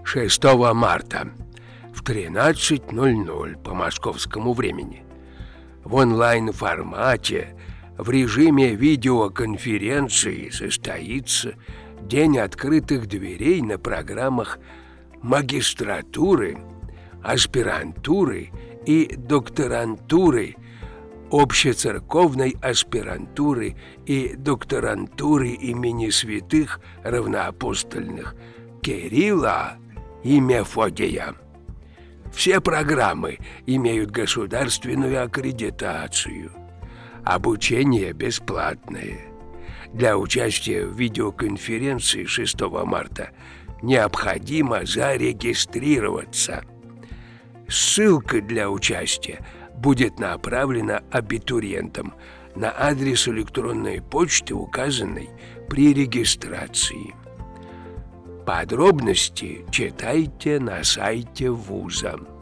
6 марта в 13:00 по московскому времени в онлайн-формате в режиме видеоконференции состоится День открытых дверей на программах магистратуры, аспирантуры и докторантуры, общецерковной аспирантуры и докторантуры имени святых равноапостольных Кирилла и Мефодия. Все программы имеют государственную аккредитацию. Обучение бесплатное. Для участия в видеоконференции 6 марта необходимо зарегистрироваться. Ссылка для участия будет направлена абитуриентам на адрес электронной почты, указанный при регистрации. Подробности читайте на сайте вуза.